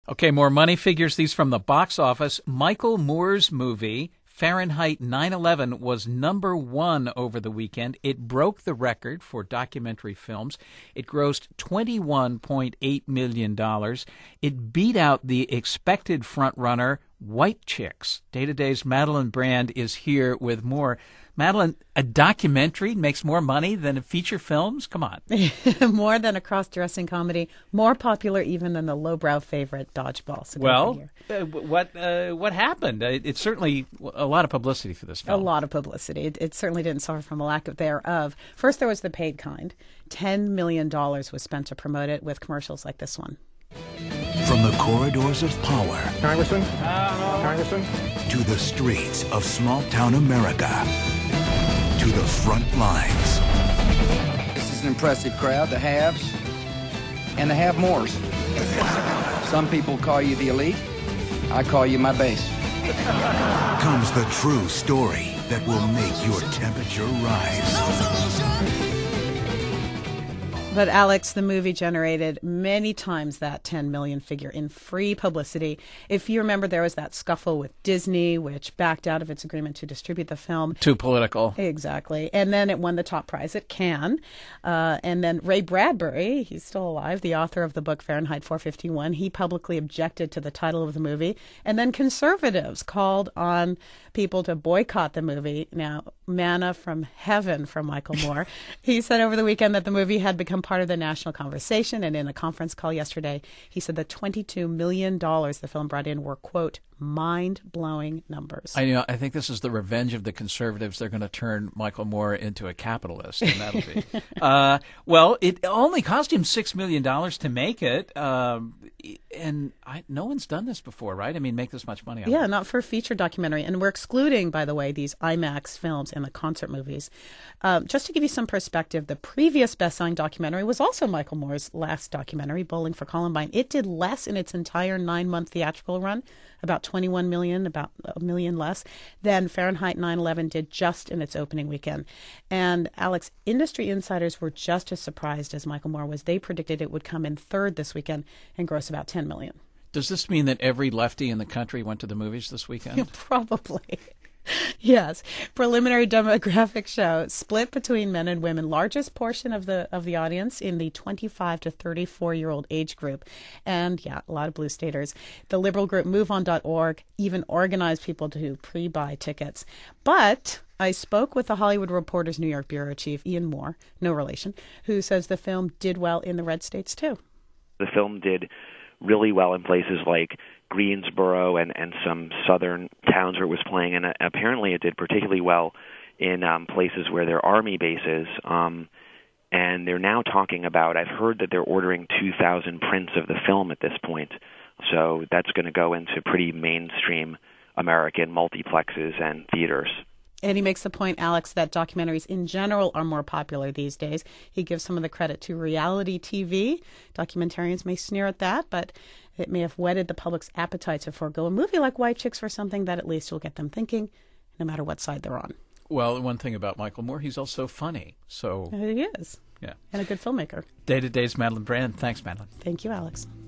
Okay, more money figures. These from the box office. Michael Moore's movie, Fahrenheit 9/11, was number one over the weekend. It broke the record for documentary films. It grossed $21.8 million. It beat out the expected frontrunner, White Chicks. Day-to-Day's Madeline Brand is here with more. Madeline, a documentary makes more money than feature films? Come on. More than a cross-dressing comedy, more popular even than the lowbrow favorite Dodgeball. So what happened? It's certainly a lot of publicity for this film. A lot of publicity. It certainly didn't suffer from a lack of thereof. First, there was the paid kind. $10 million was spent to promote it with commercials like this one. From the corridors of power, Congressman, to the streets of small-town America, to the front lines. This is an impressive crowd, the haves and the have-mores. Some people call you the elite. I call you my base. Comes the true story that will make your temperature rise. But Alex, the movie generated many times that 10 million figure in free publicity. If you remember, there was that scuffle with Disney, which backed out of its agreement to distribute the film. Too political. Exactly. And then it won the top prize at Cannes. And then Ray Bradbury, he's still alive, the author of the book Fahrenheit 451, he publicly objected to the title of the movie. And then conservatives called on people to boycott the movie. Now, manna from heaven from Michael Moore. He said over the weekend that the movie had become part of the national conversation, and in a conference call yesterday, he said the $22 million the film brought in were, quote, mind-blowing numbers. I think this is the revenge of the conservatives. They're going to turn Michael Moore into a capitalist, and that'll be. Well, it only cost him $6 million to make it, and no one's done this before, right? I mean, make this much money. Yeah, not for a feature documentary. And we're excluding, by the way, these IMAX films and the concert movies. Just to give you some perspective, the previous best-selling documentary was also Michael Moore's last documentary, Bowling for Columbine. It did less in its entire 9-month theatrical run, about 21 million, about a million less, than Fahrenheit 9/11 did just in its opening weekend. And Alex, industry insiders were just as surprised as Michael Moore was. They predicted it would come in third this weekend and gross about 10 million. Does this mean that every lefty in the country went to the movies this weekend? Probably. Yes. Preliminary demographic show split between men and women, largest portion of the audience in the 25 to 34-year-old age group. And yeah, a lot of blue staters. The liberal group MoveOn.org even organized people to pre-buy tickets. But I spoke with the Hollywood Reporter's New York bureau chief, Ian Moore, no relation, who says the film did well in the red states too. The film did really well in places like Greensboro and some southern towns where it was playing, and apparently it did particularly well in places where there are Army bases, and they're now talking about, I've heard that they're ordering 2,000 prints of the film at this point, so that's going to go into pretty mainstream American multiplexes and theaters. And he makes the point, Alex, that documentaries in general are more popular these days. He gives some of the credit to reality TV. Documentarians may sneer at that, but it may have whetted the public's appetite to forego a movie like White Chicks for something that at least will get them thinking, no matter what side they're on. Well, one thing about Michael Moore, he's also funny. So He is. Yeah. And a good filmmaker. Day-to-Day's Madeline Brand. Thanks, Madeline. Thank you, Alex.